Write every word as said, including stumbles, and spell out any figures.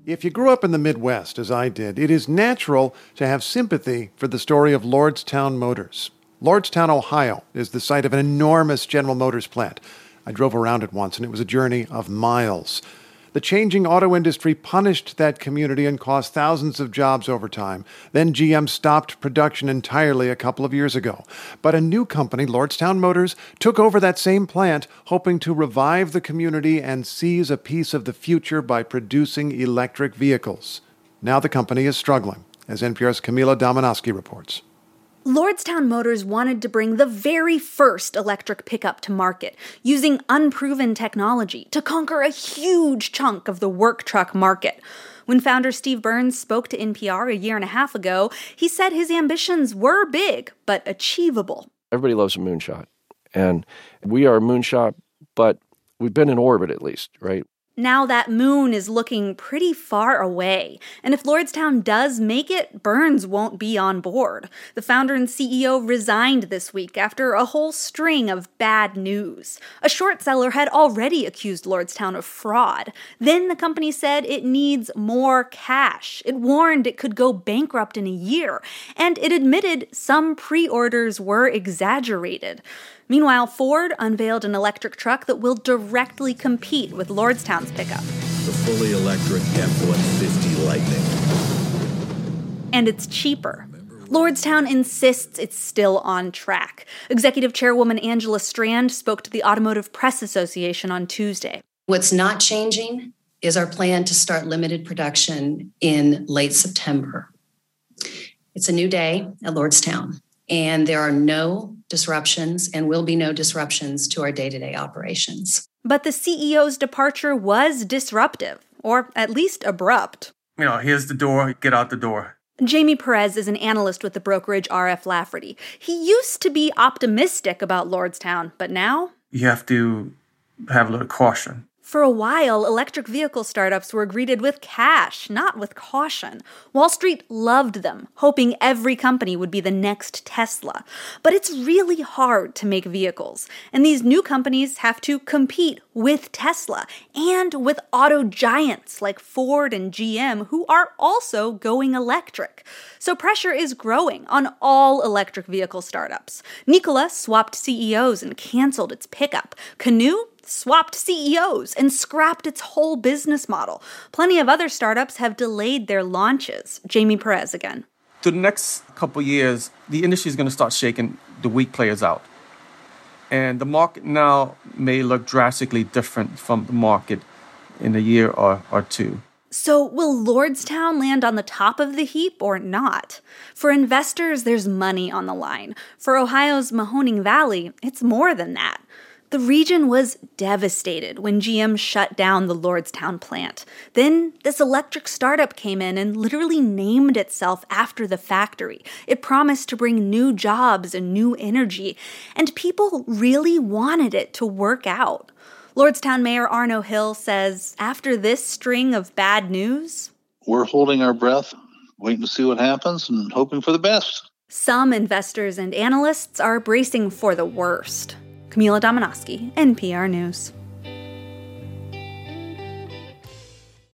If you grew up in the Midwest, as I did, it is natural to have sympathy for the story of Lordstown Motors. Lordstown, Ohio, is the site of an enormous General Motors plant. I drove around it once, and it was a journey of miles. The changing auto industry punished that community and cost thousands of jobs over time. Then G M stopped production entirely a couple of years ago. But a new company, Lordstown Motors, took over that same plant, hoping to revive the community and seize a piece of the future by producing electric vehicles. Now the company is struggling, as N P R's Camila Domonoske reports. Lordstown Motors wanted to bring the very first electric pickup to market, using unproven technology to conquer a huge chunk of the work truck market. When founder Steve Burns spoke to N P R a year and a half ago, he said his ambitions were big, but achievable. Everybody loves a moonshot, and we are a moonshot, but we've been in orbit at least, right? Now that moon is looking pretty far away, and if Lordstown does make it, Burns won't be on board. The founder and C E O resigned this week after a whole string of bad news. A short seller had already accused Lordstown of fraud. Then the company said it needs more cash. It warned it could go bankrupt in a year, and it admitted some pre-orders were exaggerated. Meanwhile, Ford unveiled an electric truck that will directly compete with Lordstown's pickup. The fully electric F one fifty Lightning. And it's cheaper. Lordstown insists it's still on track. Executive Chairwoman Angela Strand spoke to the Automotive Press Association on Tuesday. What's not changing is our plan to start limited production in late September. It's a new day at Lordstown, and there are no disruptions and will be no disruptions to our day-to-day operations. But the C E O's departure was disruptive, or at least abrupt. You know, here's the door, get out the door. Jamie Perez is an analyst with the brokerage R F Lafferty. He used to be optimistic about Lordstown, but now? You have to have a little caution. For a while, electric vehicle startups were greeted with cash, not with caution. Wall Street loved them, hoping every company would be the next Tesla. But it's really hard to make vehicles, and these new companies have to compete with Tesla and with auto giants like Ford and G M, who are also going electric. So pressure is growing on all electric vehicle startups. Nikola swapped C E Os and canceled its pickup. Canoo swapped C E Os and scrapped its whole business model. Plenty of other startups have delayed their launches. Jamie Perez again. To the next couple years, the industry is going to start shaking the weak players out. And the market now may look drastically different from the market in a year or, or two. So will Lordstown land on the top of the heap or not? For investors, there's money on the line. For Ohio's Mahoning Valley, it's more than that. The region was devastated when G M shut down the Lordstown plant. Then this electric startup came in and literally named itself after the factory. It promised to bring new jobs and new energy, and people really wanted it to work out. Lordstown Mayor Arno Hill says after this string of bad news, we're holding our breath, waiting to see what happens and hoping for the best. Some investors and analysts are bracing for the worst. Camila Domonoske, N P R News.